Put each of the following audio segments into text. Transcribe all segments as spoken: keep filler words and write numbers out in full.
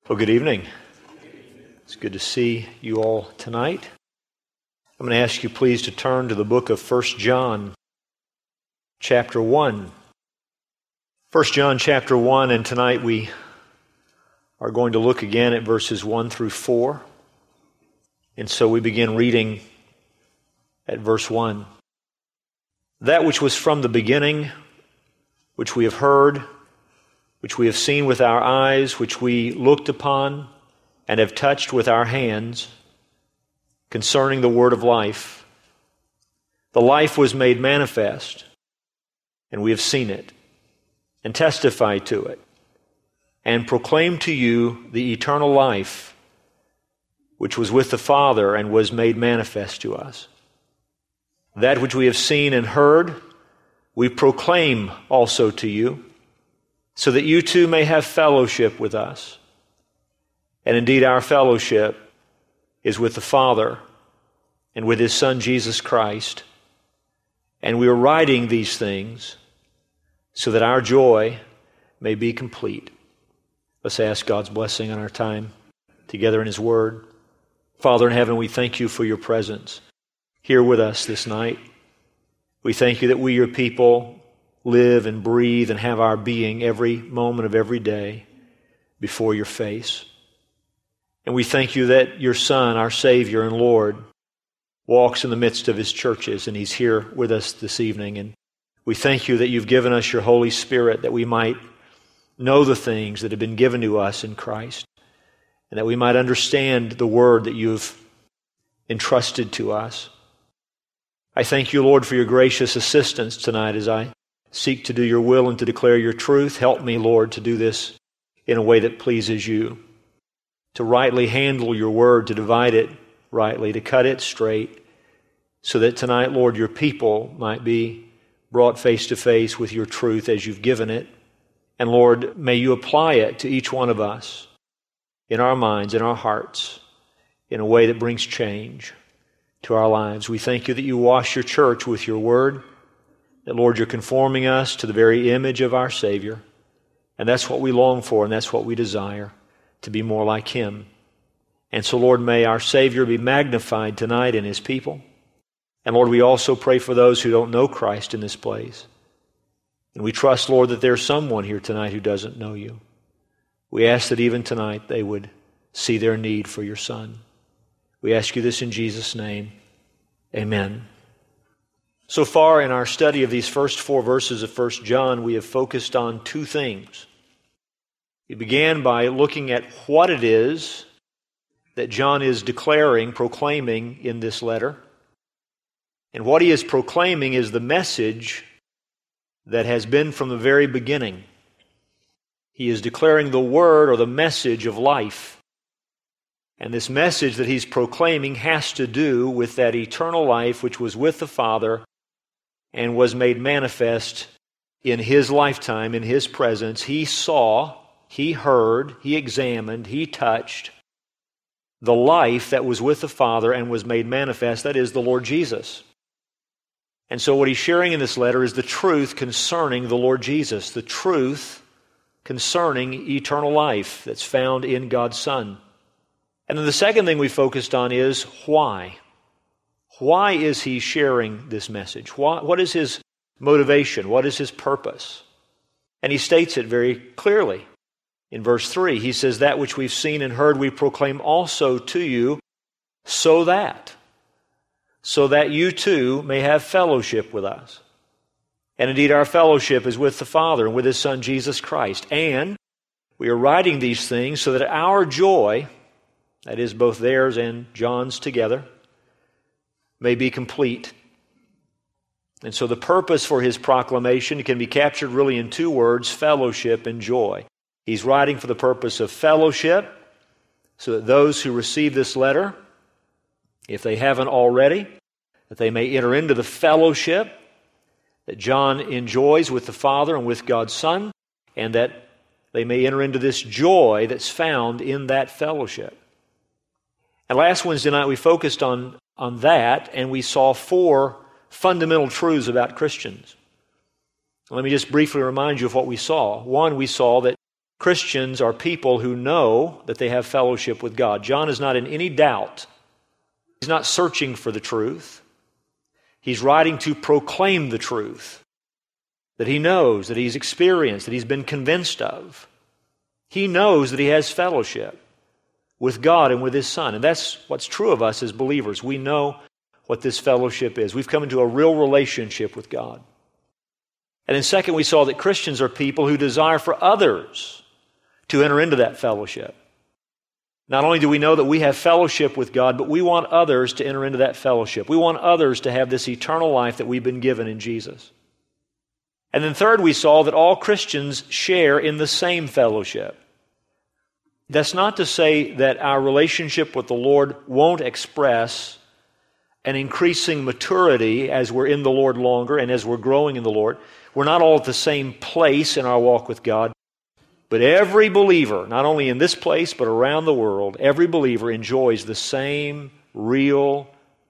Well, good evening. It's good to see you all tonight. I'm going to ask you please to turn to the book of First John, chapter one. First John, chapter one, and tonight we are going to look again at verses one through four. And so we begin reading at verse one. That which was from the beginning, which we have heard, which we have seen with our eyes, which we looked upon and have touched with our hands, concerning the word of life. The life was made manifest, and we have seen it, and testify to it, and proclaim to you the eternal life, which was with the Father and was made manifest to us. That which we have seen and heard, we proclaim also to you, so that you too may have fellowship with us. And indeed our fellowship is with the Father and with His Son Jesus Christ. And we are writing these things so that our joy may be complete. Let's ask God's blessing on our time together in His Word. Father in heaven, we thank you for your presence here with us this night. We thank you that we, your people, live and breathe and have our being every moment of every day before your face. And we thank you that your Son, our Savior and Lord, walks in the midst of His churches, and He's here with us this evening. And we thank you that you've given us your Holy Spirit that we might know the things that have been given to us in Christ, and that we might understand the word that you've entrusted to us. I thank you, Lord, for your gracious assistance tonight as I seek to do your will and to declare your truth. Help me, Lord, to do this in a way that pleases you, to rightly handle your word, to divide it rightly, to cut it straight, so that tonight, Lord, your people might be brought face to face with your truth as you've given it. And Lord, may you apply it to each one of us in our minds, in our hearts, in a way that brings change to our lives. We thank you that you wash your church with your word, that, Lord, you're conforming us to the very image of our Savior. And that's what we long for, and that's what we desire, to be more like Him. And so, Lord, may our Savior be magnified tonight in His people. And, Lord, we also pray for those who don't know Christ in this place. And we trust, Lord, that there's someone here tonight who doesn't know you. We ask that even tonight they would see their need for your Son. We ask you this in Jesus' name. Amen. So far in our study of these first four verses of First John, we have focused on two things. We began by looking at what it is that John is declaring, proclaiming in this letter. And what he is proclaiming is the message that has been from the very beginning. He is declaring the word or the message of life. And this message that he's proclaiming has to do with that eternal life which was with the Father and was made manifest in His lifetime, in His presence. He saw, he heard, he examined, he touched the life that was with the Father and was made manifest. That is the Lord Jesus. And so what he's sharing in this letter is the truth concerning the Lord Jesus, the truth concerning eternal life that's found in God's Son. And then the second thing we focused on is why. Why is he sharing this message? Why, what is his motivation? What is his purpose? And he states it very clearly. In verse three, he says, that which we've seen and heard we proclaim also to you, so that, so that you too may have fellowship with us. And indeed our fellowship is with the Father and with His Son Jesus Christ. And we are writing these things so that our joy, that is both theirs and John's together, may be complete. And so the purpose for his proclamation can be captured really in two words, fellowship and joy. He's writing for the purpose of fellowship, so that those who receive this letter, if they haven't already, that they may enter into the fellowship that John enjoys with the Father and with God's Son, and that they may enter into this joy that's found in that fellowship. And last Wednesday night we focused on, on that, and we saw four fundamental truths about Christians. Let me just briefly remind you of what we saw. One, we saw that Christians are people who know that they have fellowship with God. John is not in any doubt. He's not searching for the truth. He's writing to proclaim the truth that he knows, that he's experienced, that he's been convinced of. He knows that he has fellowship with God and with His Son. And that's what's true of us as believers. We know what this fellowship is. We've come into a real relationship with God. And then second, we saw that Christians are people who desire for others to enter into that fellowship. Not only do we know that we have fellowship with God, but we want others to enter into that fellowship. We want others to have this eternal life that we've been given in Jesus. And then third, we saw that all Christians share in the same fellowship. That's not to say that our relationship with the Lord won't express an increasing maturity as we're in the Lord longer and as we're growing in the Lord. We're not all at the same place in our walk with God. But every believer, not only in this place but around the world, every believer enjoys the same real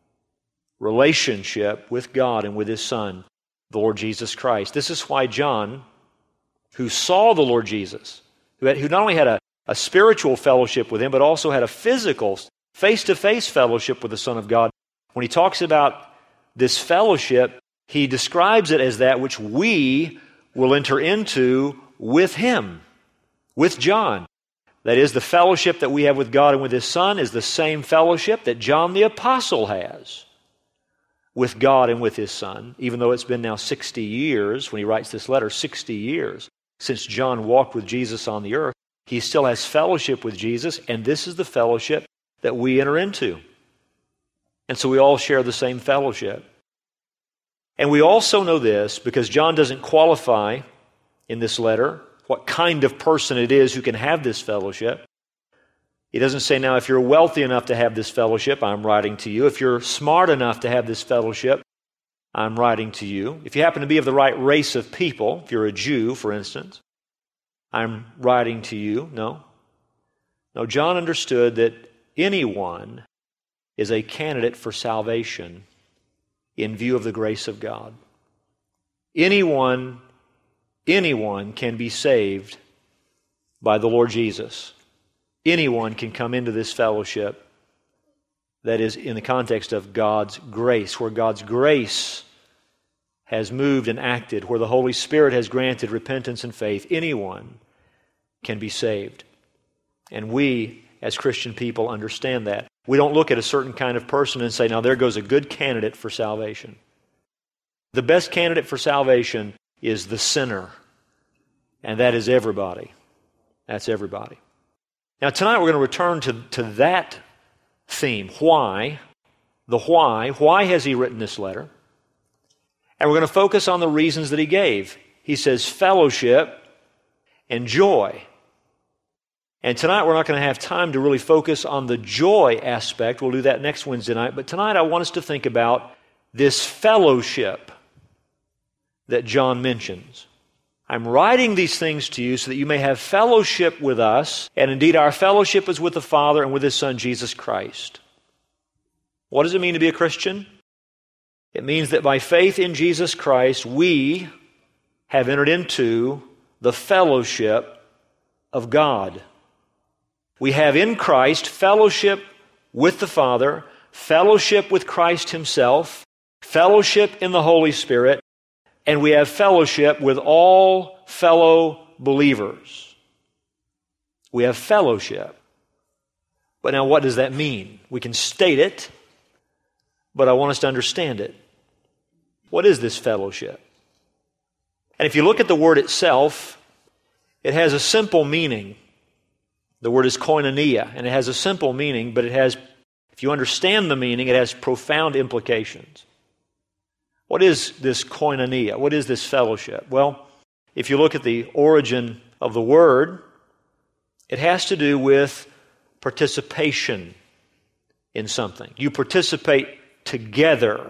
relationship with God and with His Son, the Lord Jesus Christ. This is why John, who saw the Lord Jesus, who, had, who not only had a, a spiritual fellowship with Him, but also had a physical, face-to-face fellowship with the Son of God, when he talks about this fellowship, he describes it as that which we will enter into with Him, with John. That is, the fellowship that we have with God and with His Son is the same fellowship that John the Apostle has with God and with His Son, even though it's been now sixty years, when he writes this letter, sixty years since John walked with Jesus on the earth. He still has fellowship with Jesus, and this is the fellowship that we enter into. And so we all share the same fellowship. And we also know this because John doesn't qualify in this letter what kind of person it is who can have this fellowship. He doesn't say, now, if you're wealthy enough to have this fellowship, I'm writing to you. If you're smart enough to have this fellowship, I'm writing to you. If you happen to be of the right race of people, if you're a Jew, for instance, I'm writing to you. No. No, John understood that anyone is a candidate for salvation in view of the grace of God. Anyone, anyone can be saved by the Lord Jesus. Anyone can come into this fellowship that is in the context of God's grace, where God's grace has moved and acted, where the Holy Spirit has granted repentance and faith. Anyone can be saved. And we, as Christian people, understand that. We don't look at a certain kind of person and say, now there goes a good candidate for salvation. The best candidate for salvation is the sinner, and that is everybody. That's everybody. Now tonight we're going to return to, to that theme. Why? The why. Why has he written this letter? And we're going to focus on the reasons that he gave. He says fellowship and joy. And tonight we're not going to have time to really focus on the joy aspect. We'll do that next Wednesday night. But tonight I want us to think about this fellowship that John mentions. I'm writing these things to you so that you may have fellowship with us, and indeed our fellowship is with the Father and with His Son, Jesus Christ. What does it mean to be a Christian? It means that by faith in Jesus Christ, we have entered into the fellowship of God. We have in Christ fellowship with the Father, fellowship with Christ Himself, fellowship in the Holy Spirit, and we have fellowship with all fellow believers. We have fellowship. But now what does that mean? We can state it, but I want us to understand it. What is this fellowship? And if you look at the word itself, it has a simple meaning. The word is koinonia, and it has a simple meaning, but it has, if you understand the meaning, it has profound implications. What is this koinonia? What is this fellowship? Well, if you look at the origin of the word, it has to do with participation in something. You participate together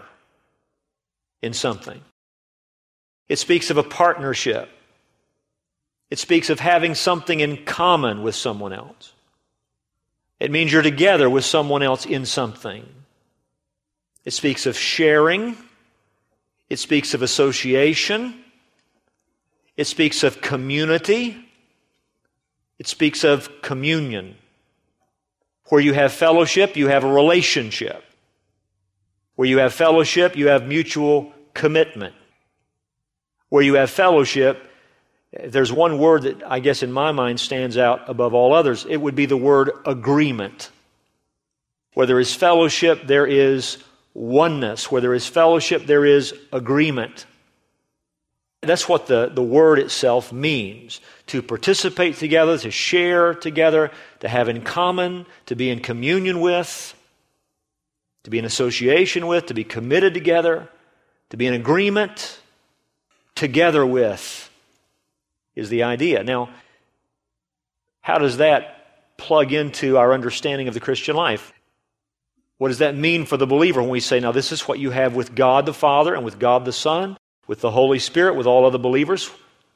in something. It speaks of a partnership. It speaks of having something in common with someone else. It means you're together with someone else in something. It speaks of sharing. It speaks of association. It speaks of community. It speaks of communion. Where you have fellowship, you have a relationship. Where you have fellowship, you have mutual commitment. Where you have fellowship, if there's one word that I guess in my mind stands out above all others, it would be the word agreement. Where there is fellowship, there is oneness. Where there is fellowship, there is agreement. That's what the, the word itself means. To participate together, to share together, to have in common, to be in communion with, to be in association with, to be committed together, to be in agreement together with is the idea. Now, how does that plug into our understanding of the Christian life? What does that mean for the believer when we say, now this is what you have with God the Father and with God the Son, with the Holy Spirit, with all other believers?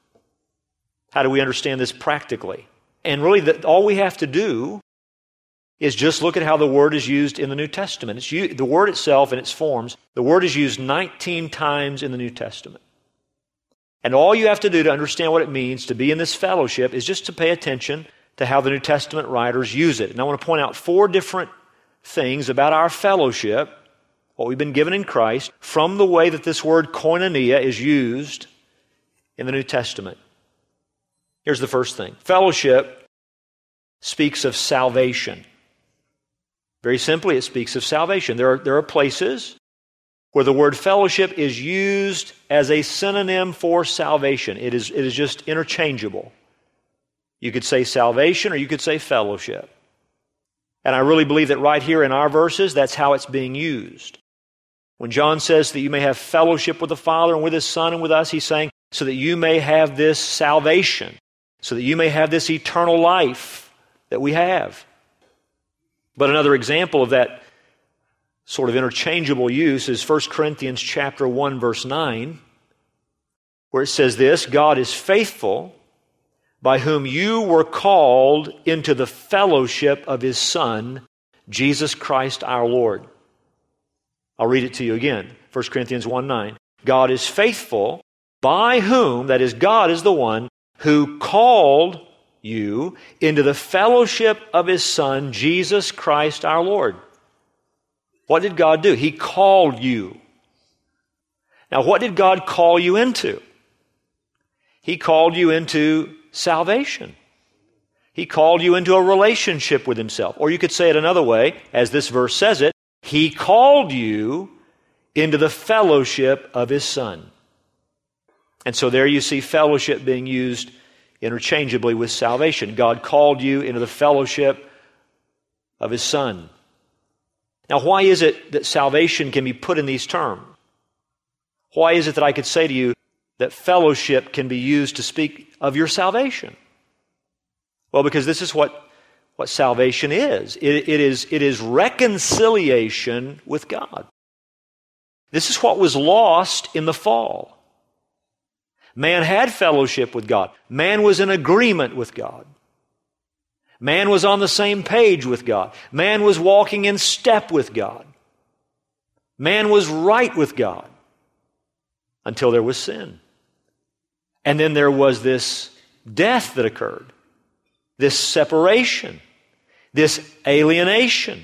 How do we understand this practically? And really, the, all we have to do is just look at how the word is used in the New Testament. It's used, the word itself in its forms, the word is used nineteen times in the New Testament. And all you have to do to understand what it means to be in this fellowship is just to pay attention to how the New Testament writers use it. And I want to point out four different things about our fellowship, what we've been given in Christ, from the way that this word koinonia is used in the New Testament. Here's the first thing. Fellowship speaks of salvation. Very simply, it speaks of salvation. There are, there are places where the word fellowship is used as a synonym for salvation. It is, it is just interchangeable. You could say salvation or you could say fellowship. And I really believe that right here in our verses, that's how it's being used. When John says that you may have fellowship with the Father and with His Son and with us, he's saying so that you may have this salvation, so that you may have this eternal life that we have. But another example of that sort of interchangeable use is First Corinthians chapter one, verse nine, where it says this, God is faithful, by whom you were called into the fellowship of His Son, Jesus Christ our Lord. I'll read it to you again. First Corinthians one nine. God is faithful, by whom, that is, God is the one who called you into the fellowship of His Son, Jesus Christ our Lord. What did God do? He called you. Now, what did God call you into? He called you into salvation. He called you into a relationship with Himself. Or you could say it another way, as this verse says it, He called you into the fellowship of His Son. And so there you see fellowship being used interchangeably with salvation. God called you into the fellowship of His Son. Now, why is it that salvation can be put in these terms? Why is it that I could say to you that fellowship can be used to speak of your salvation? Well, because this is what, what salvation is. It, it is. It is reconciliation with God. This is what was lost in the fall. Man had fellowship with God. Man was in agreement with God. Man was on the same page with God. Man was walking in step with God. Man was right with God until there was sin. And then there was this death that occurred, this separation, this alienation.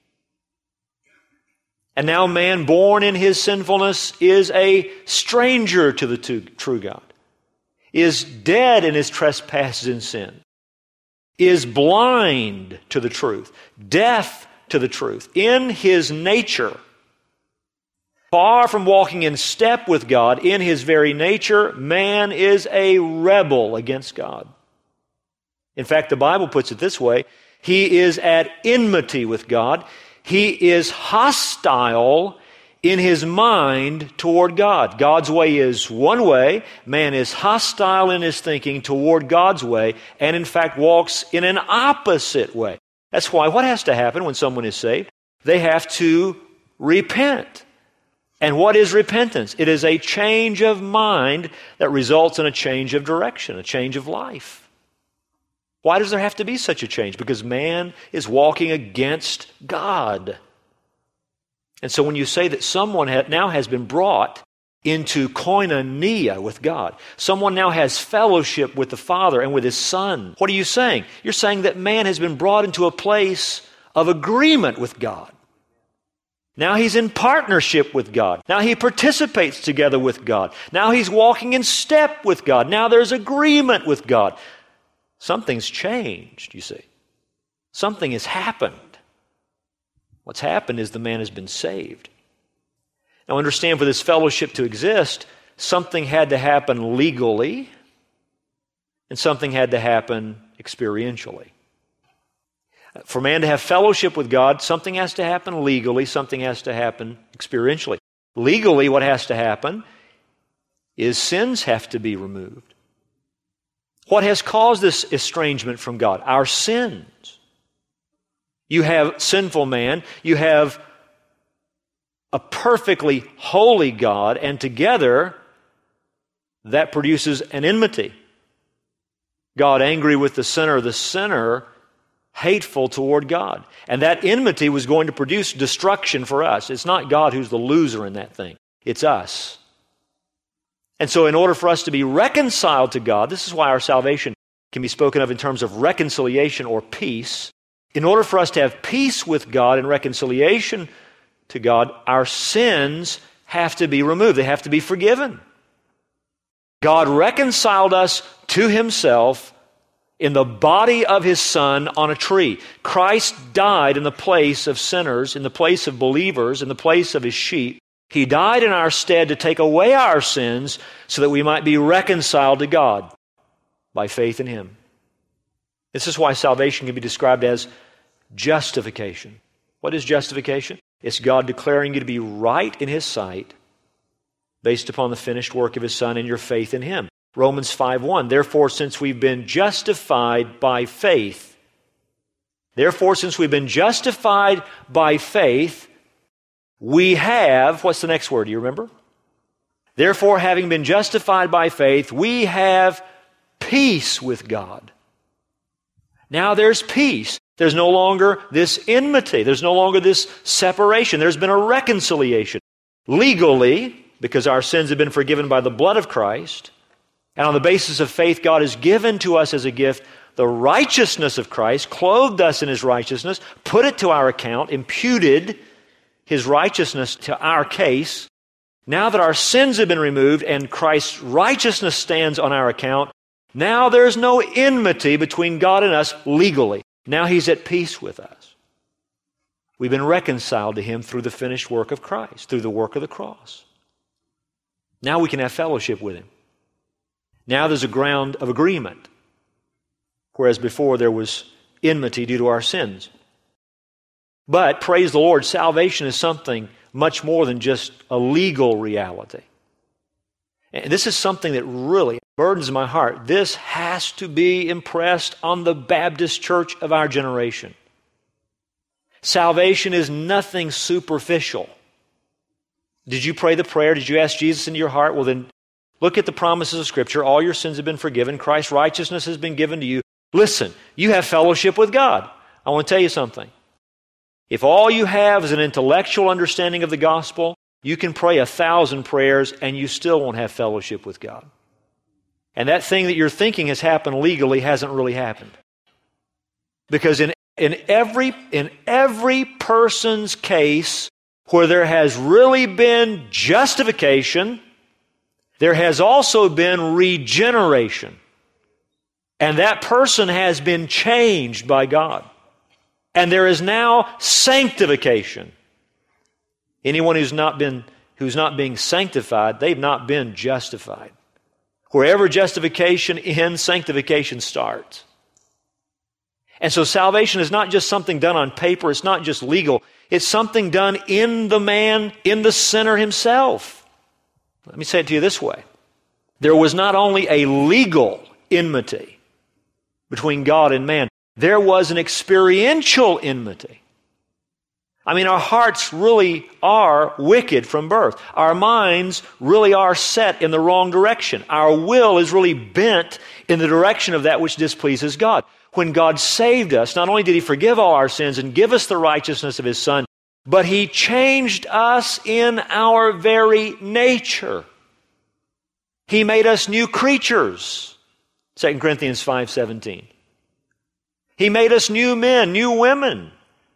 And now man born in his sinfulness is a stranger to the true God, is dead in his trespasses and sin, is blind to the truth, deaf to the truth. In his nature, far from walking in step with God, in his very nature, man is a rebel against God. In fact, the Bible puts it this way, he is at enmity with God. He is hostile in his mind toward God. God's way is one way. Man is hostile in his thinking toward God's way, and in fact walks in an opposite way. That's why what has to happen when someone is saved? They have to repent. And what is repentance? It is a change of mind that results in a change of direction, a change of life. Why does there have to be such a change? Because man is walking against God. And so when you say that someone now has been brought into koinonia with God. Someone now has fellowship with the Father and with His Son. What are you saying? You're saying that man has been brought into a place of agreement with God. Now he's in partnership with God. Now he participates together with God. Now he's walking in step with God. Now there's agreement with God. Something's changed, you see. Something has happened. What's happened is the man has been saved. Now understand, for this fellowship to exist, something had to happen legally and something had to happen experientially. For man to have fellowship with God, something has to happen legally, something has to happen experientially. Legally, what has to happen is sins have to be removed. What has caused this estrangement from God? Our sins. You have sinful man, you have a perfectly holy God, and together that produces an enmity. God angry with the sinner, the sinner hateful toward God. And that enmity was going to produce destruction for us. It's not God who's the loser in that thing. It's us. And so in order for us to be reconciled to God, this is why our salvation can be spoken of in terms of reconciliation or peace. In order for us to have peace with God and reconciliation to God, our sins have to be removed. They have to be forgiven. God reconciled us to Himself in the body of His Son on a tree. Christ died in the place of sinners, in the place of believers, in the place of His sheep. He died in our stead to take away our sins so that we might be reconciled to God by faith in Him. This is why salvation can be described as justification. What is justification? It's God declaring you to be right in His sight based upon the finished work of His Son and your faith in Him. Romans five one, therefore, since we've been justified by faith, therefore, since we've been justified by faith, we have, what's the next word, do you remember? Therefore, having been justified by faith, we have peace with God. Now there's peace. There's no longer this enmity. There's no longer this separation. There's been a reconciliation. Legally, because our sins have been forgiven by the blood of Christ, and on the basis of faith, God has given to us as a gift the righteousness of Christ, clothed us in His righteousness, put it to our account, imputed His righteousness to our case. Now that our sins have been removed and Christ's righteousness stands on our account, now there's no enmity between God and us legally. Now He's at peace with us. We've been reconciled to Him through the finished work of Christ, through the work of the cross. Now we can have fellowship with Him. Now there's a ground of agreement, whereas before there was enmity due to our sins. But, praise the Lord, salvation is something much more than just a legal reality. And this is something that really burdens my heart. This has to be impressed on the Baptist church of our generation. Salvation is nothing superficial. Did you pray the prayer? Did you ask Jesus into your heart? Well, then look at the promises of Scripture. All your sins have been forgiven. Christ's righteousness has been given to you. Listen, you have fellowship with God. I want to tell you something. If all you have is an intellectual understanding of the gospel, you can pray a thousand prayers and you still won't have fellowship with God. And that thing that you're thinking has happened legally hasn't really happened. Because in, in, every, in every person's case where there has really been justification, there has also been regeneration. And that person has been changed by God. And there is now sanctification. Anyone who's not been, who's not being sanctified, they've not been justified. Wherever justification ends, sanctification starts. And so salvation is not just something done on paper, it's not just legal, it's something done in the man, in the sinner himself. Let me say it to you this way. There was not only a legal enmity between God and man, there was an experiential enmity. I mean, our hearts really are wicked from birth. Our minds really are set in the wrong direction. Our will is really bent in the direction of that which displeases God. When God saved us, not only did He forgive all our sins and give us the righteousness of His Son, but He changed us in our very nature. He made us new creatures. Second Corinthians five seventeen. He made us new men, new women.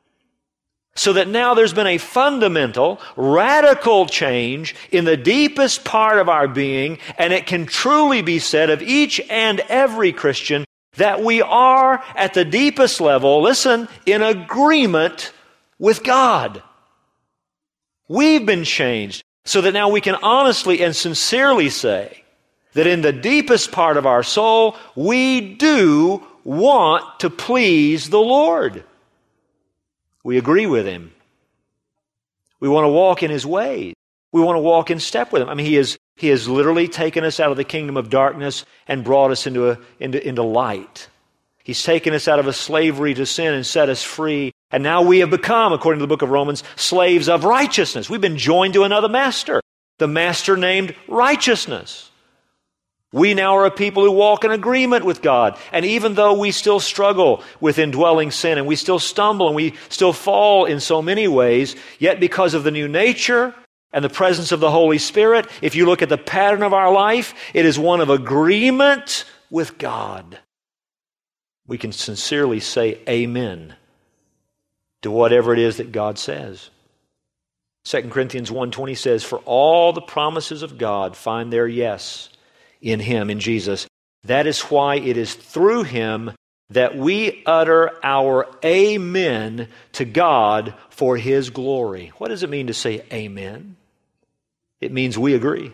So that now there's been a fundamental, radical change in the deepest part of our being, and it can truly be said of each and every Christian that we are at the deepest level, listen, in agreement with God. We've been changed so that now we can honestly and sincerely say that in the deepest part of our soul, we do want to please the Lord. We agree with Him. We want to walk in His ways. We want to walk in step with Him. I mean, He has, he has literally taken us out of the kingdom of darkness and brought us into, a, into, into light. He's taken us out of a slavery to sin and set us free. And now we have become, according to the book of Romans, slaves of righteousness. We've been joined to another master, the master named righteousness. We now are a people who walk in agreement with God. And even though we still struggle with indwelling sin and we still stumble and we still fall in so many ways, yet because of the new nature and the presence of the Holy Spirit, if you look at the pattern of our life, it is one of agreement with God. We can sincerely say amen to whatever it is that God says. Second Corinthians one twenty says, "For all the promises of God find their yes in Him, in Jesus. That is why it is through Him that we utter our amen to God for His glory." What does it mean to say amen? It means we agree.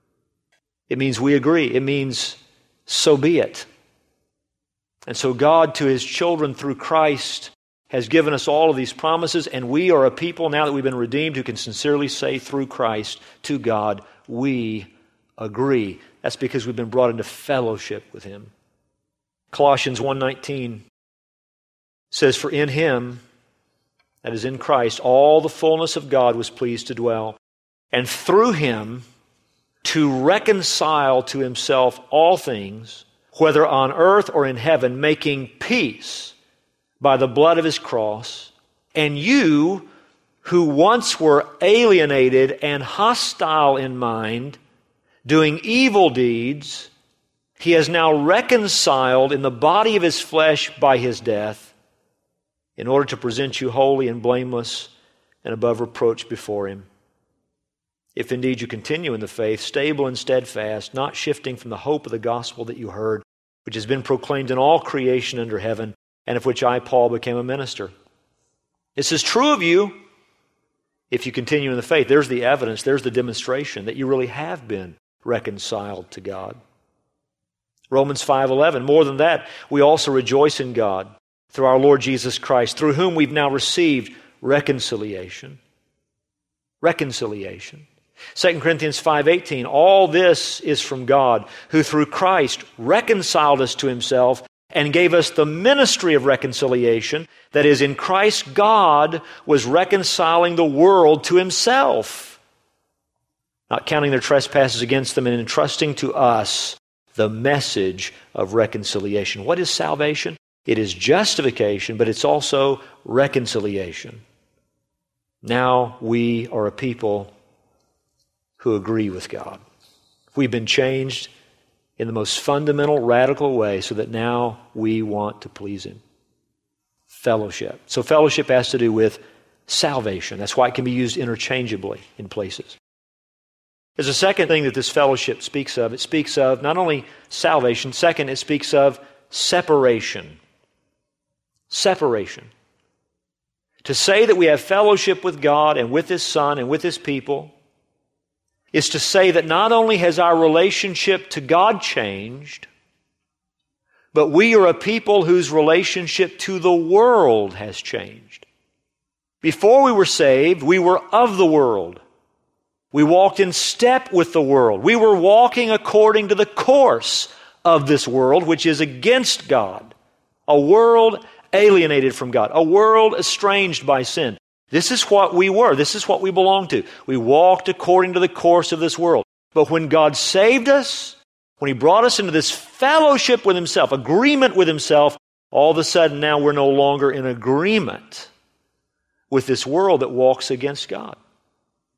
It means we agree. It means so be it. And so God to His children through Christ has given us all of these promises, and we are a people now that we've been redeemed who can sincerely say through Christ to God, we agree. That's because we've been brought into fellowship with Him. Colossians one nineteen says, "For in Him," that is in Christ, "all the fullness of God was pleased to dwell, and through Him to reconcile to Himself all things, whether on earth or in heaven, making peace by the blood of His cross. And you, who once were alienated and hostile in mind, doing evil deeds, He has now reconciled in the body of His flesh by His death, in order to present you holy and blameless and above reproach before Him. If indeed you continue in the faith, stable and steadfast, not shifting from the hope of the gospel that you heard, which has been proclaimed in all creation under heaven, and of which I, Paul, became a minister. This is true of you if you continue in the faith." There's the evidence, there's the demonstration that you really have been reconciled to God. Romans five eleven, "More than that, we also rejoice in God through our Lord Jesus Christ, through whom we've now received reconciliation." Reconciliation. Second Corinthians five eighteen, "All this is from God, who through Christ reconciled us to Himself and gave us the ministry of reconciliation. That is, in Christ God was reconciling the world to Himself, not counting their trespasses against them, and entrusting to us the message of reconciliation." What is salvation? It is justification, but it's also reconciliation. Now we are a people who agree with God. We've been changed in the most fundamental, radical way so that now we want to please Him. Fellowship. So fellowship has to do with salvation. That's why it can be used interchangeably in places. There's a second thing that this fellowship speaks of. It speaks of not only salvation, second, it speaks of separation. Separation. To say that we have fellowship with God and with His Son and with His people is to say that not only has our relationship to God changed, but we are a people whose relationship to the world has changed. Before we were saved, we were of the world. We walked in step with the world. We were walking according to the course of this world, which is against God. A world alienated from God. A world estranged by sin. This is what we were. This is what we belong to. We walked according to the course of this world. But when God saved us, when He brought us into this fellowship with Himself, agreement with Himself, all of a sudden now we're no longer in agreement with this world that walks against God.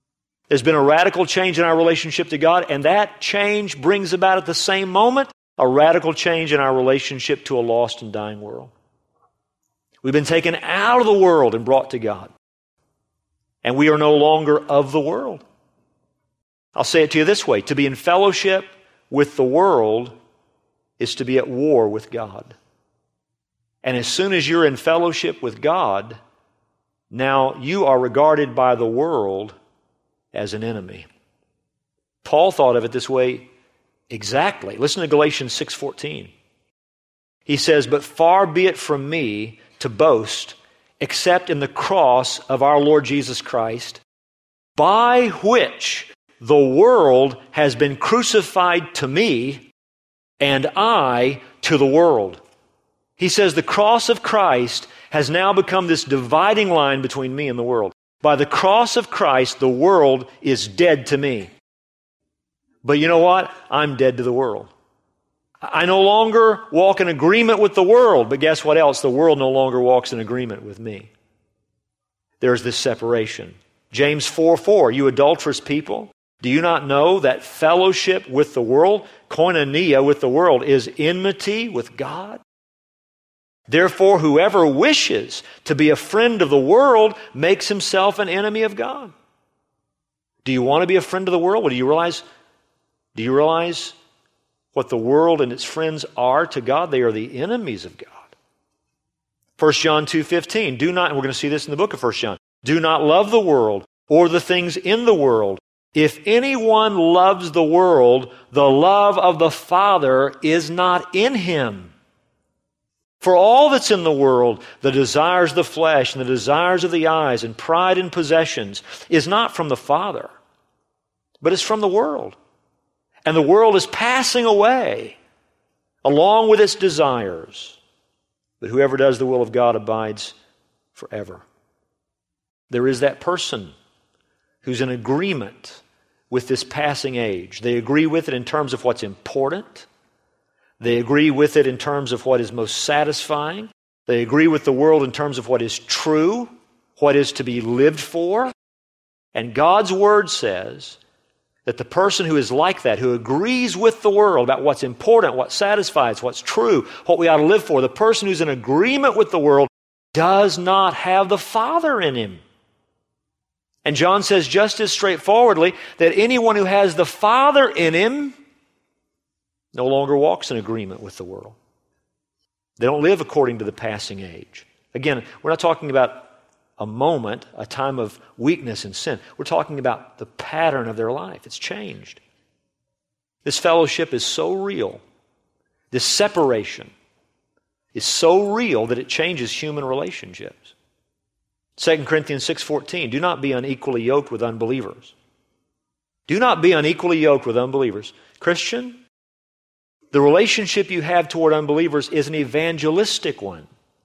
There's been a radical change in our relationship to God, and that change brings about at the same moment a radical change in our relationship to a lost and dying world. We've been taken out of the world and brought to God. And we are no longer of the world. I'll say it to you this way. To be in fellowship with the world is to be at war with God. And as soon as you're in fellowship with God, now you are regarded by the world as an enemy. Paul thought of it this way exactly. Listen to Galatians six fourteen. He says, "But far be it from me to boast, except in the cross of our Lord Jesus Christ, by which the world has been crucified to me, and I to the world." He says the cross of Christ has now become this dividing line between me and the world. By the cross of Christ, the world is dead to me. But you know what? I'm dead to the world. I no longer walk in agreement with the world, but guess what else? The world no longer walks in agreement with me. There's this separation. James four four, "You adulterous people, do you not know that fellowship with the world, koinonia with the world, is enmity with God? Therefore, whoever wishes to be a friend of the world makes himself an enemy of God." Do you want to be a friend of the world? Well, do you realize, do you realize what the world and its friends are to God? They are the enemies of God. First John two fifteen, do not, and we're going to see this in the book of First John, "Do not love the world or the things in the world. If anyone loves the world, the love of the Father is not in him. For all that's in the world, the desires of the flesh and the desires of the eyes and pride in possessions, is not from the Father, but is from the world. And the world is passing away along with its desires. But whoever does the will of God abides forever." There is that person who's in agreement with this passing age. They agree with it in terms of what's important. They agree with it in terms of what is most satisfying. They agree with the world in terms of what is true, what is to be lived for. And God's Word says that the person who is like that, who agrees with the world about what's important, what satisfies, what's true, what we ought to live for, the person who's in agreement with the world does not have the Father in him. And John says just as straightforwardly that anyone who has the Father in him no longer walks in agreement with the world. They don't live according to the passing age. Again, we're not talking about a moment, a time of weakness and sin. We're talking about the pattern of their life. It's changed. This fellowship is so real. This separation is so real that it changes human relationships. Second Corinthians six fourteen, "Do not be unequally yoked with unbelievers." Do not be unequally yoked with unbelievers. Christian, the relationship you have toward unbelievers is an evangelistic one.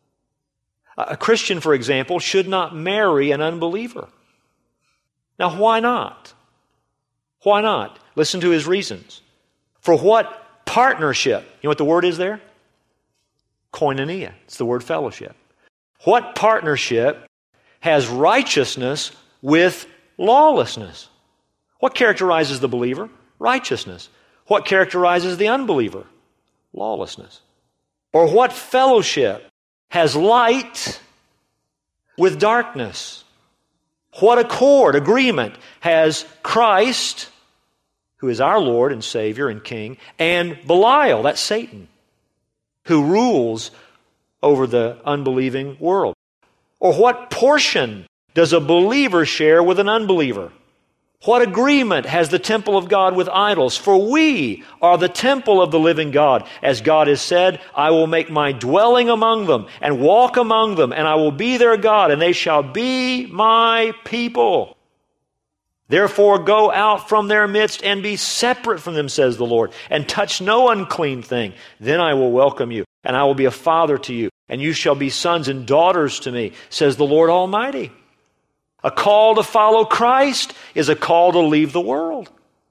A Christian, for example, should not marry an unbeliever. Now, why not? Why not? Listen to his reasons. For what partnership? You know what the word is there? Koinonia. It's the word fellowship. What partnership has righteousness with lawlessness? What characterizes the believer? Righteousness. What characterizes the unbeliever? Lawlessness. Or what fellowship has light with darkness? What accord, agreement has Christ, who is our Lord and Savior and King, and Belial, that's Satan, who rules over the unbelieving world? Or what portion does a believer share with an unbeliever? What agreement has the temple of God with idols? For we are the temple of the living God. As God has said, "I will make my dwelling among them and walk among them, and I will be their God, and they shall be my people. Therefore go out from their midst and be separate from them, says the Lord, and touch no unclean thing. Then I will welcome you, and I will be a father to you, and you shall be sons and daughters to me, says the Lord Almighty." A call to follow Christ is a call to leave the world.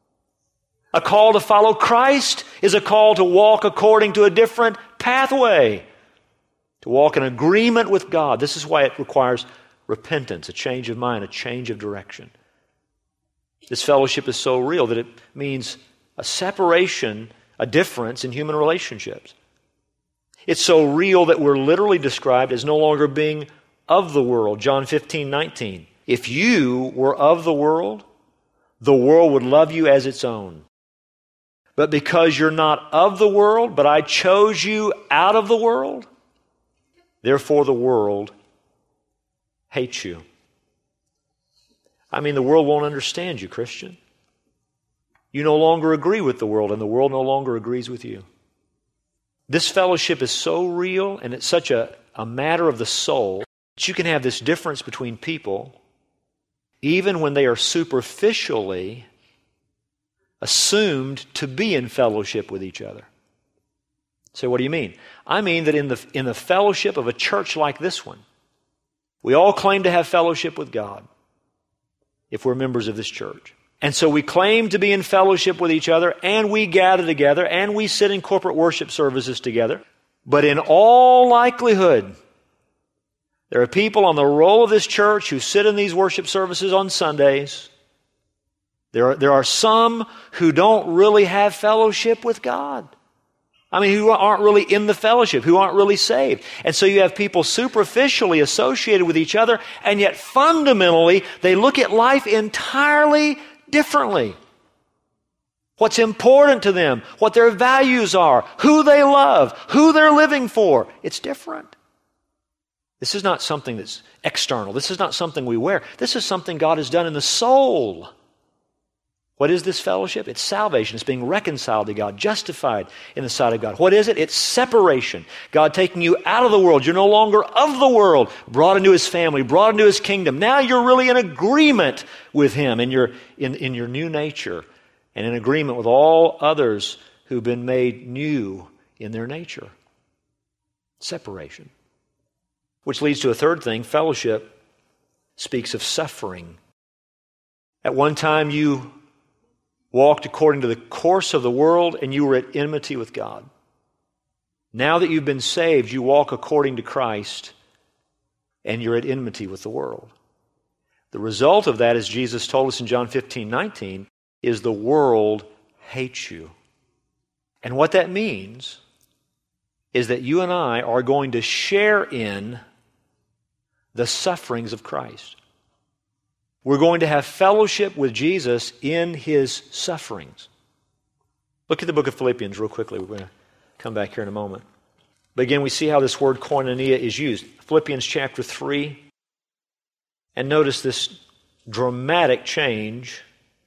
A call to follow Christ is a call to walk according to a different pathway, to walk in agreement with God. This is why it requires repentance, a change of mind, a change of direction. This fellowship is so real that it means a separation, a difference in human relationships. It's so real that we're literally described as no longer being of the world. John fifteen nineteen. If you were of the world, the world would love you as its own. But because you're not of the world, but I chose you out of the world, therefore the world hates you. I mean, the world won't understand you, Christian. You no longer agree with the world, and the world no longer agrees with you. This fellowship is so real, and it's such a, a matter of the soul, that you can have this difference between people, even when they are superficially assumed to be in fellowship with each other. So what do you mean? I mean that in the, in the fellowship of a church like this one, we all claim to have fellowship with God if we're members of this church. And so we claim to be in fellowship with each other, and we gather together, and we sit in corporate worship services together. But in all likelihood, there are people on the roll of this church who sit in these worship services on Sundays. There are, there are some who don't really have fellowship with God. I mean, who aren't really in the fellowship, who aren't really saved. And so you have people superficially associated with each other, and yet fundamentally, they look at life entirely differently. What's important to them, what their values are, who they love, who they're living for. It's different. This is not something that's external. This is not something we wear. This is something God has done in the soul. What is this fellowship? It's salvation. It's being reconciled to God, justified in the sight of God. What is it? It's separation. God taking you out of the world. You're no longer of the world, brought into His family, brought into His kingdom. Now you're really in agreement with Him in your, in, in your new nature, and in agreement with all others who've been made new in their nature. Separation. Which leads to a third thing. Fellowship speaks of suffering. At one time you walked according to the course of the world, and you were at enmity with God. Now that you've been saved, you walk according to Christ, and you're at enmity with the world. The result of that, as Jesus told us in John fifteen nineteen, is the world hates you. And what that means is that you and I are going to share in the sufferings of Christ. We're going to have fellowship with Jesus in His sufferings. Look at the book of Philippians real quickly. We're going to come back here in a moment. But again, we see how this word koinonia is used. Philippians chapter three. And notice this dramatic change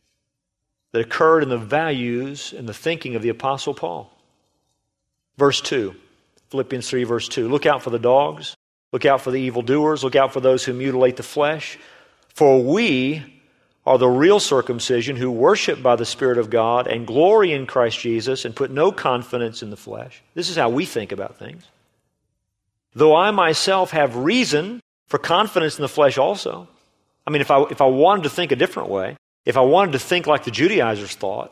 that occurred in the values and the thinking of the Apostle Paul. Verse two. Philippians three, verse two. Look out for the dogs. Look out for the evildoers. Look out for those who mutilate the flesh. For we are the real circumcision who worship by the Spirit of God and glory in Christ Jesus and put no confidence in the flesh. This is how we think about things. Though I myself have reason for confidence in the flesh also. I mean, if I, if I wanted to think a different way, if I wanted to think like the Judaizers thought,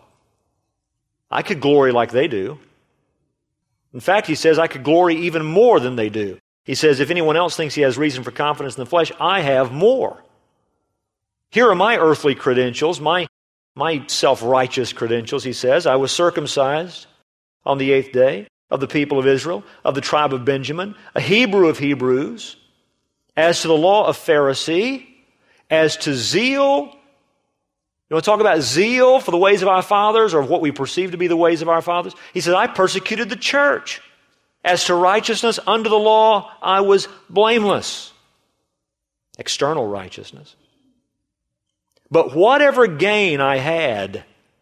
I could glory like they do. In fact, he says, I could glory even more than they do. He says, if anyone else thinks he has reason for confidence in the flesh, I have more. Here are my earthly credentials, my, my self-righteous credentials, he says. I was circumcised on the eighth day of the people of Israel, of the tribe of Benjamin, a Hebrew of Hebrews. As to the law of Pharisee, as to zeal, you want to talk about zeal for the ways of our fathers, or what we perceive to be the ways of our fathers? He says, I persecuted the church. As to righteousness under the law, I was blameless. External righteousness. But whatever gain I had,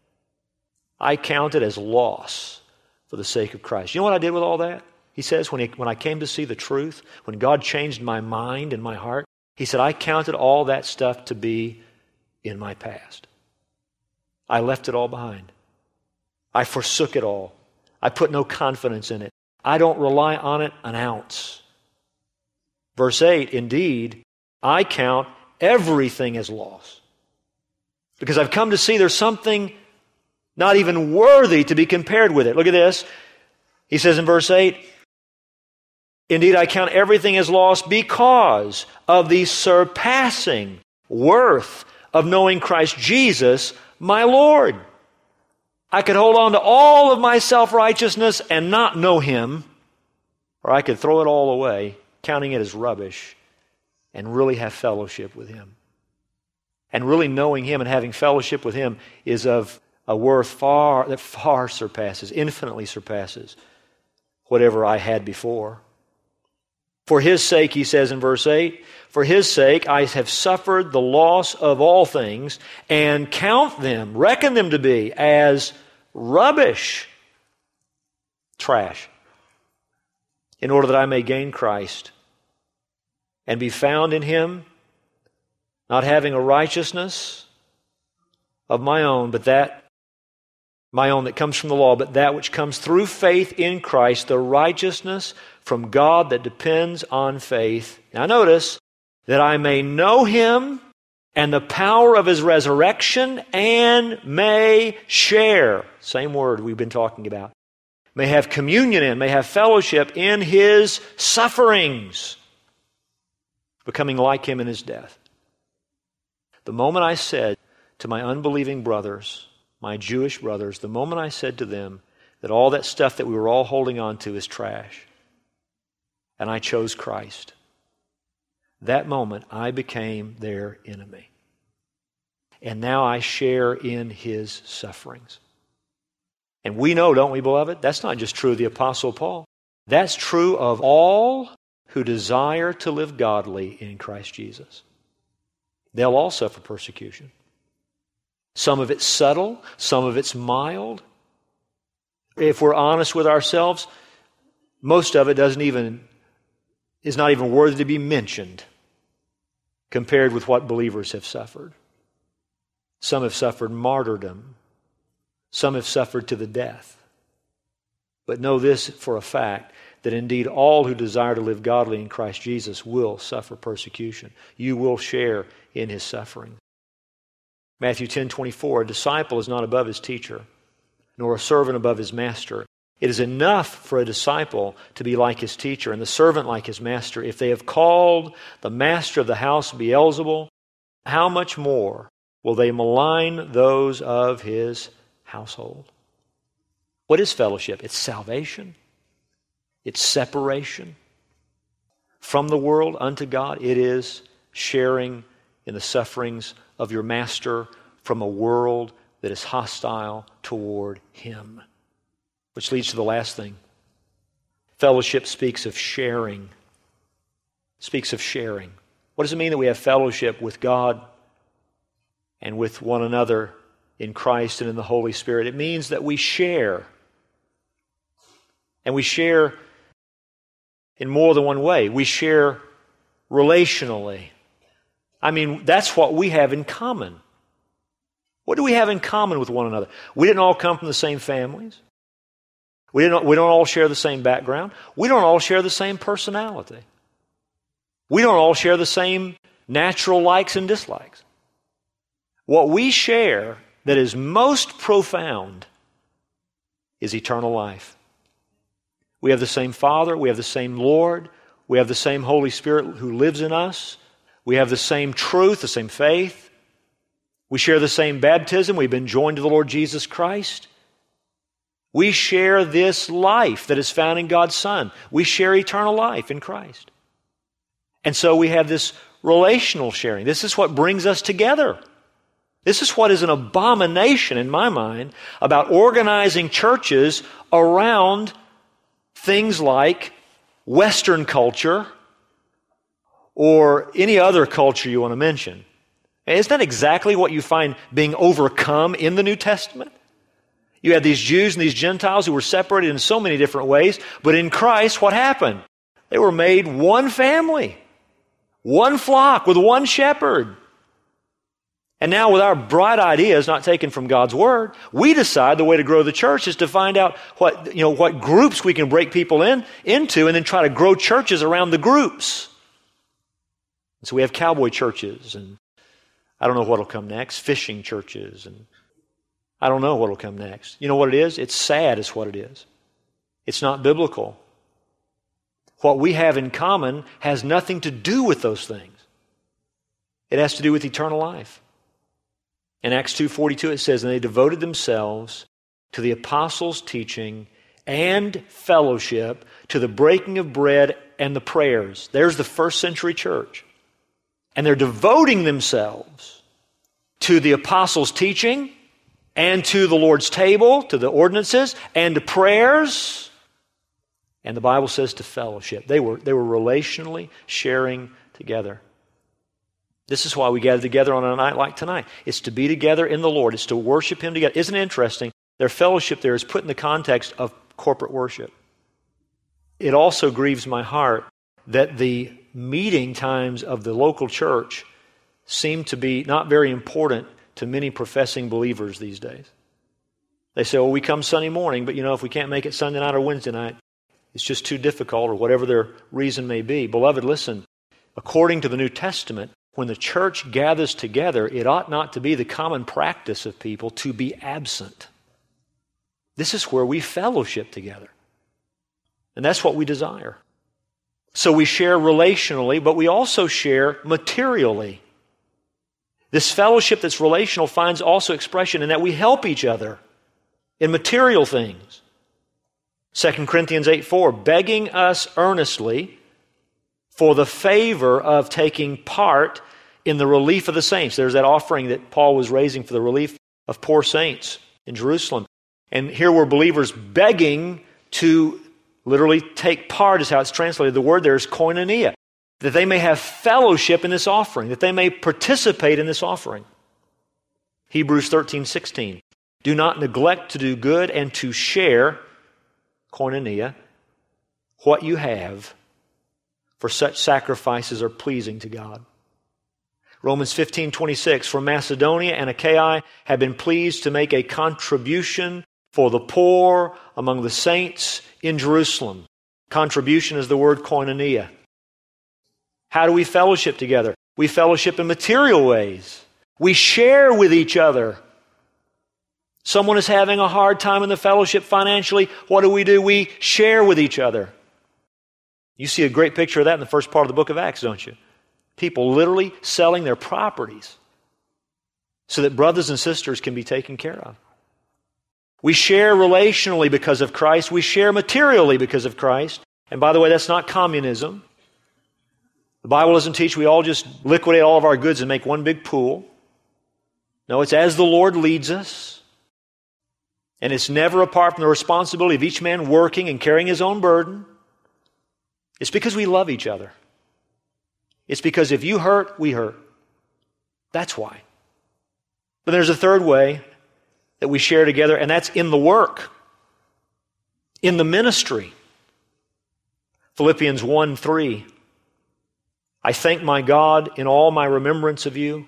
I counted as loss for the sake of Christ. You know what I did with all that? He says, when, he, when I came to see the truth, when God changed my mind and my heart, He said, I counted all that stuff to be in my past. I left it all behind. I forsook it all. I put no confidence in it. I don't rely on it an ounce. Verse eight, indeed, I count everything as loss. Because I've come to see there's something not even worthy to be compared with it. Look at this. He says in verse eight, indeed, I count everything as loss because of the surpassing worth of knowing Christ Jesus, my Lord. I could hold on to all of my self-righteousness and not know Him, or I could throw it all away, counting it as rubbish, and really have fellowship with Him. And really knowing Him and having fellowship with Him is of a worth far that far surpasses, infinitely surpasses whatever I had before. For His sake, he says in verse eight, for His sake I have suffered the loss of all things and count them, reckon them to be as rubbish, trash, in order that I may gain Christ and be found in Him, not having a righteousness of my own, but that my own that comes from the law, but that which comes through faith in Christ, the righteousness from God that depends on faith. Now notice, that I may know Him and the power of His resurrection and may share, same word we've been talking about, may have communion in, may have fellowship in His sufferings, becoming like Him in His death. The moment I said to my unbelieving brothers, my Jewish brothers, the moment I said to them that all that stuff that we were all holding on to is trash, and I chose Christ, that moment I became their enemy. And now I share in His sufferings. And we know, don't we, beloved? That's not just true of the Apostle Paul. That's true of all who desire to live godly in Christ Jesus. They'll all suffer persecution. Some of it's subtle, some of it's mild. If we're honest with ourselves, most of it doesn't even, is not even worthy to be mentioned compared with what believers have suffered. Some have suffered martyrdom. Some have suffered to the death. But know this for a fact, that indeed all who desire to live godly in Christ Jesus will suffer persecution. You will share in His suffering. Matthew ten twenty-four, a disciple is not above his teacher, nor a servant above his master. It is enough for a disciple to be like his teacher and the servant like his master. If they have called the master of the house Beelzebul, how much more will they malign those of his household? What is fellowship? It's salvation. It's separation from the world unto God. It is sharing in the sufferings of your master from a world that is hostile toward Him. Which leads to the last thing. Fellowship speaks of sharing. Speaks of sharing. What does it mean that we have fellowship with God and with one another in Christ and in the Holy Spirit? It means that we share. And we share in more than one way. We share relationally. I mean, that's what we have in common. What do we have in common with one another? We didn't all come from the same families. We, didn't, we don't all share the same background. We don't all share the same personality. We don't all share the same natural likes and dislikes. What we share that is most profound is eternal life. We have the same Father. We have the same Lord. We have the same Holy Spirit who lives in us. We have the same truth, the same faith. We share the same baptism. We've been joined to the Lord Jesus Christ. We share this life that is found in God's Son. We share eternal life in Christ. And so we have this relational sharing. This is what brings us together. This is what is an abomination in my mind about organizing churches around things like Western culture or any other culture you want to mention. Isn't that exactly what you find being overcome in the New Testament? You had these Jews and these Gentiles who were separated in so many different ways, but in Christ, what happened? They were made one family, one flock with one shepherd. And now with our bright ideas not taken from God's Word, we decide the way to grow the church is to find out what, you know, what groups we can break people in into and then try to grow churches around the groups. And so we have cowboy churches, and I don't know what will come next, fishing churches, and I don't know what will come next. You know what it is? It's sad is what it is. It's not biblical. What we have in common has nothing to do with those things. It has to do with eternal life. In Acts two forty-two it says, and they devoted themselves to the apostles' teaching and fellowship, to the breaking of bread and the prayers. There's the first century church. And they're devoting themselves to the apostles' teaching and to the Lord's table, to the ordinances, and to prayers. And the Bible says to fellowship. They were, they were relationally sharing together. This is why we gather together on a night like tonight. It's to be together in the Lord. It's to worship Him together. Isn't it interesting? Their fellowship there is put in the context of corporate worship. It also grieves my heart that the meeting times of the local church seem to be not very important to many professing believers these days. They say, well, we come Sunday morning, but you know, if we can't make it Sunday night or Wednesday night, it's just too difficult, or whatever their reason may be. Beloved, listen, according to the New Testament, when the church gathers together, it ought not to be the common practice of people to be absent. This is where we fellowship together. And that's what we desire. So we share relationally, but we also share materially. This fellowship that's relational finds also expression in that we help each other in material things. Second Corinthians eight four, begging us earnestly for the favor of taking part in the relief of the saints. There's that offering that Paul was raising for the relief of poor saints in Jerusalem. And here were believers begging to literally take part, is how it's translated. The word there is koinonia, that they may have fellowship in this offering, that they may participate in this offering. Hebrews thirteen sixteen, do not neglect to do good and to share, koinonia, what you have, for such sacrifices are pleasing to God. Romans fifteen twenty-six, for Macedonia and Achaia have been pleased to make a contribution for the poor among the saints in Jerusalem. Contribution is the word koinonia. How do we fellowship together? We fellowship in material ways. We share with each other. Someone is having a hard time in the fellowship financially. What do we do? We share with each other. You see a great picture of that in the first part of the book of Acts, don't you? People literally selling their properties so that brothers and sisters can be taken care of. We share relationally because of Christ. We share materially because of Christ. And by the way, that's not communism. The Bible doesn't teach we all just liquidate all of our goods and make one big pool. No, it's as the Lord leads us. And it's never apart from the responsibility of each man working and carrying his own burden. It's because we love each other. It's because if you hurt, we hurt. That's why. But there's a third way that we share together, and that's in the work, in the ministry. Philippians one three, I thank my God in all my remembrance of you,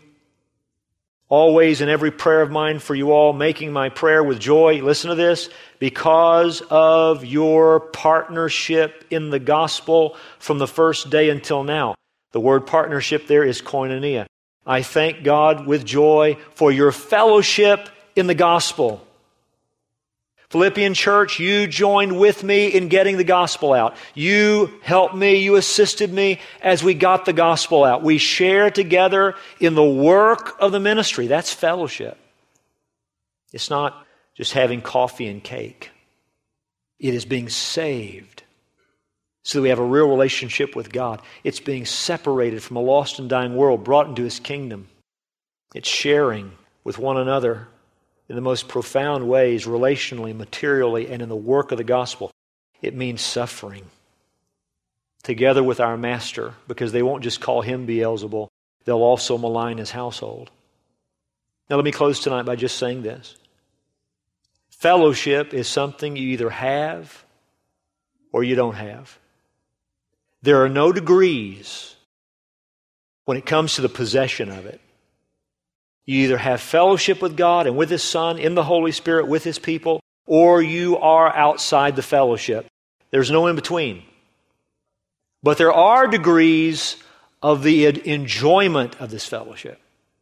always in every prayer of mine for you all, making my prayer with joy. Listen to this, because of your partnership in the gospel from the first day until now. The word partnership there is koinonia. I thank God with joy for your fellowship in the gospel. Philippian church, you joined with me in getting the gospel out. You helped me, you assisted me as we got the gospel out. We share together in the work of the ministry. That's fellowship. It's not just having coffee and cake. It is being saved so that we have a real relationship with God. It's being separated from a lost and dying world, brought into His kingdom. It's sharing with one another in the most profound ways, relationally, materially, and in the work of the gospel. It means suffering together with our Master, because they won't just call Him Beelzebul, they'll also malign His household. Now let me close tonight by just saying this. Fellowship is something you either have or you don't have. There are no degrees when it comes to the possession of it. You either have fellowship with God and with His Son, in the Holy Spirit, with His people, or you are outside the fellowship. There's no in between. But there are degrees of the enjoyment of this fellowship.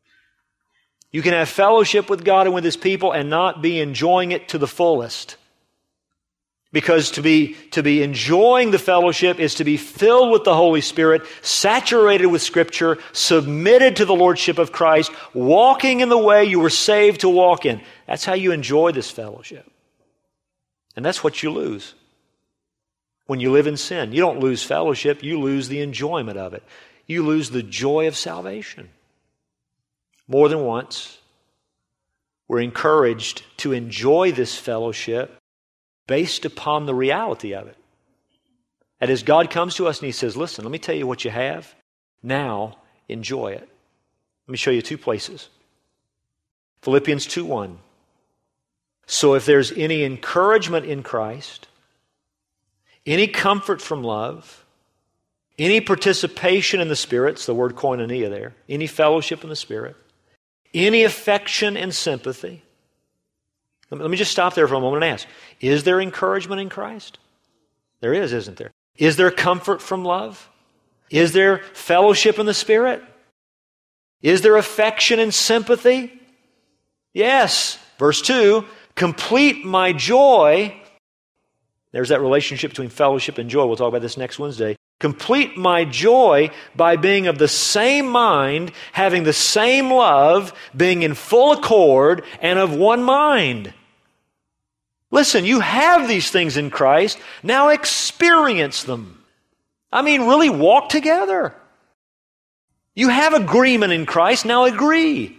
You can have fellowship with God and with His people and not be enjoying it to the fullest. Because to be, to be enjoying the fellowship is to be filled with the Holy Spirit, saturated with Scripture, submitted to the Lordship of Christ, walking in the way you were saved to walk in. That's how you enjoy this fellowship. And that's what you lose. When you live in sin, you don't lose fellowship, you lose the enjoyment of it. You lose the joy of salvation. More than once, we're encouraged to enjoy this fellowship based upon the reality of it. And as God comes to us and He says, listen, let me tell you what you have. Now, enjoy it. Let me show you two places. Philippians two one. So if there's any encouragement in Christ, any comfort from love, any participation in the Spirit, it's the word koinonia there, any fellowship in the Spirit, any affection and sympathy. Let me just stop there for a moment and ask, is there encouragement in Christ? There is, isn't there? Is there comfort from love? Is there fellowship in the Spirit? Is there affection and sympathy? Yes. Verse two, complete my joy. There's that relationship between fellowship and joy. We'll talk about this next Wednesday. Complete my joy by being of the same mind, having the same love, being in full accord, and of one mind. Listen, you have these things in Christ. Now experience them. I mean, really walk together. You have agreement in Christ. Now agree.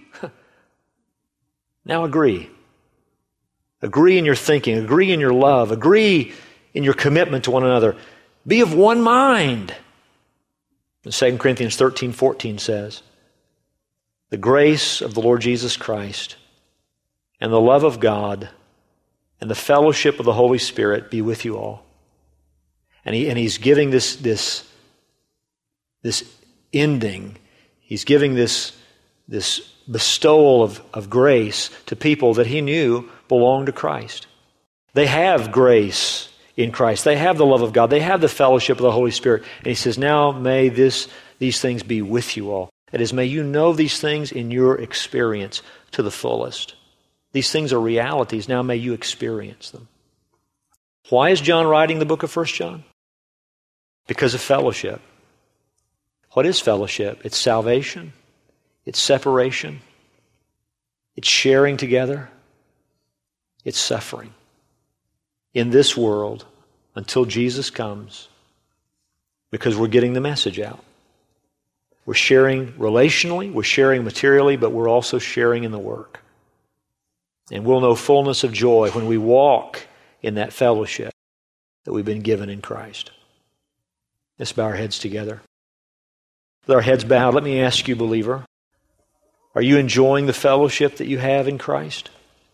Now agree. Agree in your thinking. Agree in your love. Agree in your commitment to one another. Be of one mind. And Second Corinthians thirteen fourteen says, the grace of the Lord Jesus Christ and the love of God and the fellowship of the Holy Spirit be with you all. And he and he's giving this, this, this ending. He's giving this, this bestowal of, of grace to people that he knew belonged to Christ. They have grace in Christ. They have the love of God. They have the fellowship of the Holy Spirit. And he says, now may this, these things be with you all. That is, may you know these things in your experience to the fullest. These things are realities. Now may you experience them. Why is John writing the book of First John? Because of fellowship. What is fellowship? It's salvation. It's separation. It's sharing together. It's suffering. In this world, until Jesus comes, because we're getting the message out. We're sharing relationally, we're sharing materially, but we're also sharing in the work. And we'll know fullness of joy when we walk in that fellowship that we've been given in Christ. Let's bow our heads together. With our heads bowed, let me ask you, believer, are you enjoying the fellowship that you have in Christ?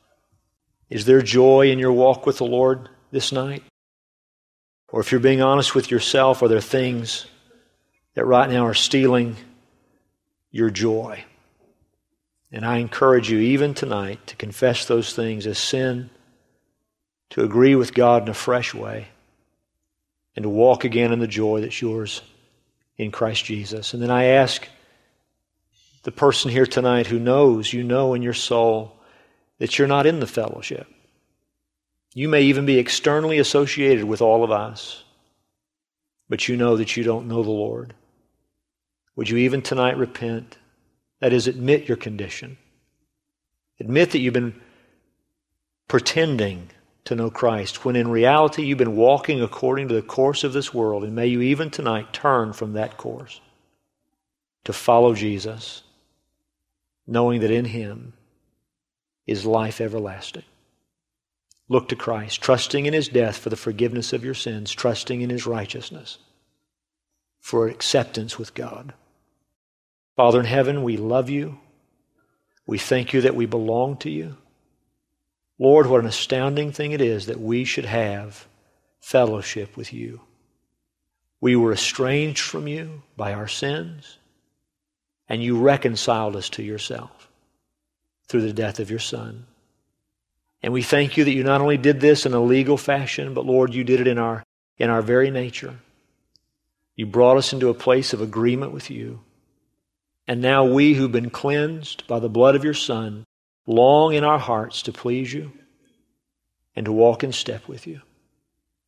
Is there joy in your walk with the Lord this night? Or if you're being honest with yourself, are there things that right now are stealing your joy? And I encourage you even tonight to confess those things as sin, to agree with God in a fresh way, and to walk again in the joy that's yours in Christ Jesus. And then I ask the person here tonight who knows, you know in your soul, that you're not in the fellowship. You may even be externally associated with all of us, but you know that you don't know the Lord. Would you even tonight repent? That is, admit your condition. Admit that you've been pretending to know Christ, when in reality you've been walking according to the course of this world, and may you even tonight turn from that course to follow Jesus, knowing that in Him is life everlasting. Look to Christ, trusting in His death for the forgiveness of your sins, trusting in His righteousness for acceptance with God. Father in heaven, we love you. We thank you that we belong to you. Lord, what an astounding thing it is that we should have fellowship with you. We were estranged from you by our sins, and you reconciled us to yourself through the death of your Son. And we thank you that you not only did this in a legal fashion, but Lord, you did it in our, in our very nature. You brought us into a place of agreement with you. And now we who've been cleansed by the blood of your Son long in our hearts to please you and to walk in step with you.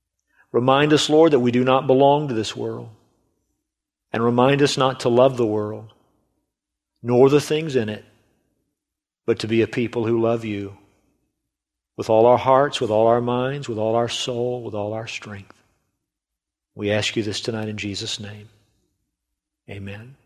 Remind us, Lord, that we do not belong to this world. And remind us not to love the world, nor the things in it, but to be a people who love you with all our hearts, with all our minds, with all our soul, with all our strength. We ask you this tonight in Jesus' name. Amen.